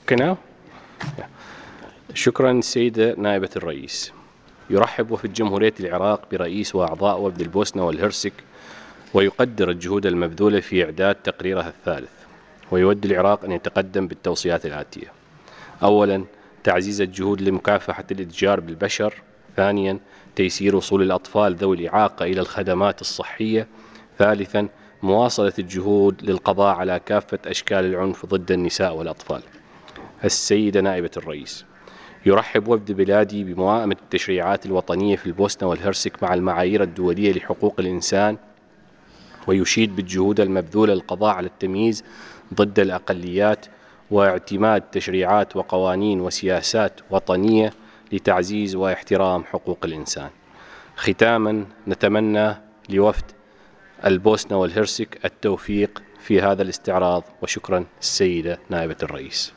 Okay now? شكرا السيدة نائبة الرئيس. يرحب وفد جمهورية العراق برئيس وأعضاء وفد البوسنة والهرسك، ويقدر الجهود المبذولة في إعداد تقريرها الثالث، ويود العراق أن يتقدم بالتوصيات الآتية: أولا، تعزيز الجهود لمكافحة الإتجار بالبشر. ثانيا، تيسير وصول الأطفال ذوي الإعاقة إلى الخدمات الصحية. ثالثا، مواصلة الجهود للقضاء على كافة أشكال العنف ضد النساء والأطفال. السيدة نائبة الرئيس، يرحب وفد بلادي بموائمة التشريعات الوطنية في البوسنة والهرسك مع المعايير الدولية لحقوق الإنسان، ويشيد بالجهود المبذولة للقضاء على التمييز ضد الأقليات واعتماد تشريعات وقوانين وسياسات وطنية لتعزيز واحترام حقوق الإنسان. ختاما، نتمنى لوفد البوسنة والهرسك التوفيق في هذا الاستعراض، وشكرا السيدة نائبة الرئيس.